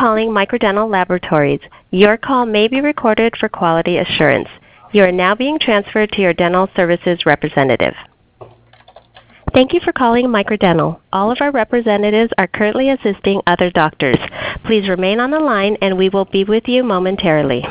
calling Microdental Laboratories. Your call may be recorded for quality assurance. You are now being transferred to your dental services representative. Thank you for calling Microdental. All of our representatives are currently assisting other doctors. Please remain on the line and we will be with you momentarily.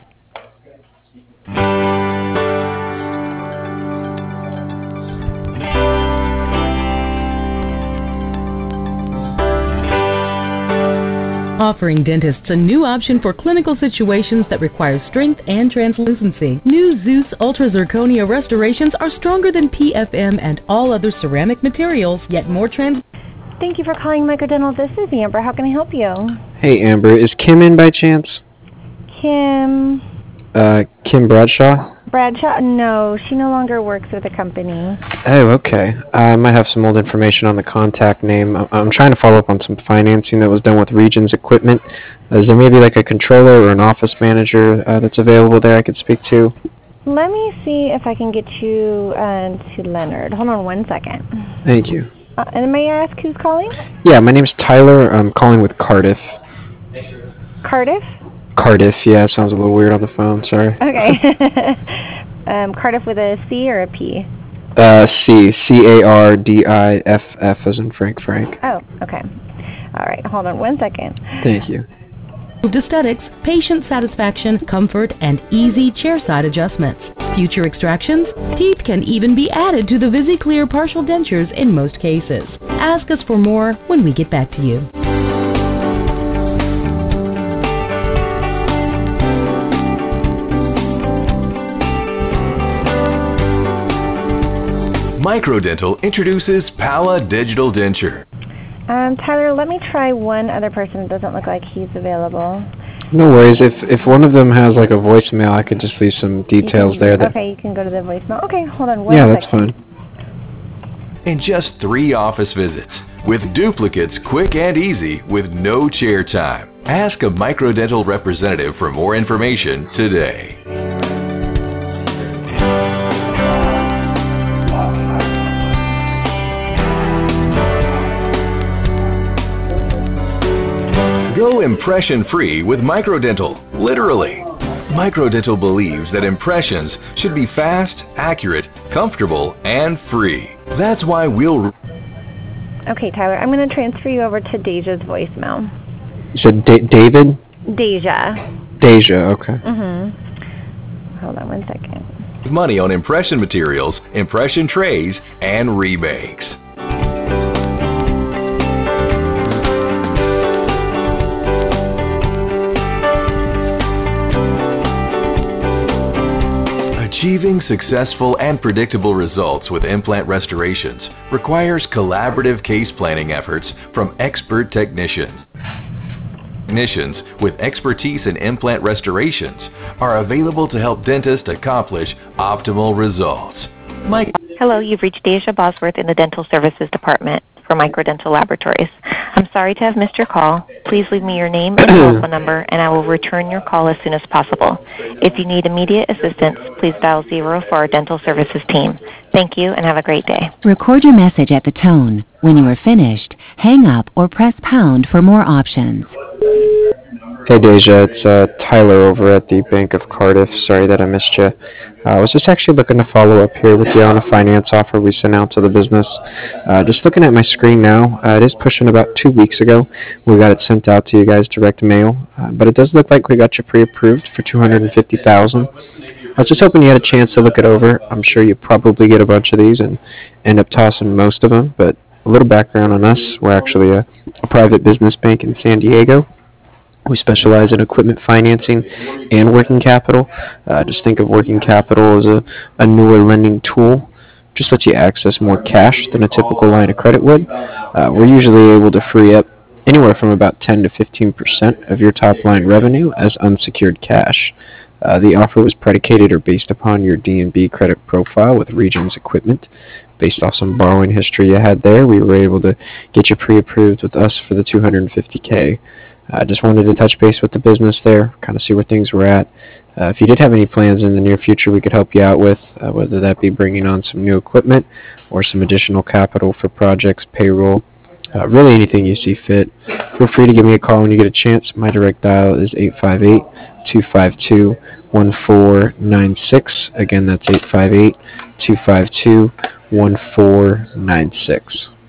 Offering dentists a new option for clinical situations that require strength and translucency. New Zeus Ultra Zirconia restorations are stronger than PFM and all other ceramic materials, yet more Thank you for calling Microdental. This is Amber. How can I help you? Hey, Amber. Is Kim in by chance? Kim Bradshaw? Bradshaw? No, she no longer works with the company. Oh, okay. I might have some old information on the contact name. I'm trying to follow up on some financing that was done with Regions Equipment. Is there maybe like a controller or an office manager that's available there I could speak to? Let me see if I can get you to Leonard. Hold on one second. Thank you. And may I ask who's calling? Yeah, my name's Tyler. I'm calling with Cardiff. Cardiff? Cardiff, yeah, sounds a little weird on the phone, sorry. Okay. Cardiff with a C or a P? C-A-R-D-I-F-F as in Frank. Oh, okay. All right, hold on one second. Thank you. aesthetics, patient satisfaction, comfort, and easy chairside adjustments. Future extractions? Teeth can even be added to the VisiClear partial dentures in most cases. Ask us for more when we get back to you. Microdental introduces Pala Digital Denture. Tyler, let me try one other person. It doesn't look like he's available. No worries. If one of them has like a voicemail, I could just leave some details there. Okay, you can go to the voicemail. Okay, hold on one second. Yeah, that's fine. In just 3 office visits, with duplicates quick and easy with no chair time. Ask a Microdental representative for more information today. Go impression-free with Microdental, literally. Microdental believes that impressions should be fast, accurate, comfortable, and free. That's why we'll... Okay, Tyler, I'm going to transfer you over to Deja's voicemail. You said David? Deja, okay. Hold on one second. money on impression materials, impression trays, and remakes. Achieving successful and predictable results with implant restorations requires collaborative case planning efforts from expert technicians. Technicians with expertise in implant restorations are available to help dentists accomplish optimal results. Hello, you've reached Deja Bosworth in the Dental Services Department for Microdental Laboratories. I'm sorry to have missed your call. Please leave me your name and telephone number, and I will return your call as soon as possible. If you need immediate assistance, please dial 0 for our dental services team. Thank you, and have a great day. Record your message at the tone. When you are finished, hang up or press pound for more options. Hey Deja, it's Tyler over at the Bank of Cardiff. Sorry that I missed you. I was just actually looking to follow up here with you on a finance offer we sent out to the business. Just looking at my screen now, it is pushing about 2 weeks ago. We got it sent out to you guys direct mail, but it does look like we got you pre-approved for $250,000. I was just hoping you had a chance to look it over. I'm sure you probably get a bunch of these and end up tossing most of them, but a little background on us. We're actually a private business bank in San Diego. We specialize in equipment financing and working capital. Just think of working capital as a newer lending tool. Just lets you access more cash than a typical line of credit would. We're usually able to free up anywhere from about 10 to 15% of your top line revenue as unsecured cash. The offer was predicated or based upon your D&B credit profile with Regions Equipment. Based off some borrowing history you had there, we were able to get you pre-approved with us for the $250K. I just wanted to touch base with the business there, kind of see where things were at. If you did have any plans in the near future we could help you out with, whether that be bringing on some new equipment or some additional capital for projects, payroll, really anything you see fit. Feel free to give me a call when you get a chance. My direct dial is 858-252-1496. Again, that's 858-252-1496.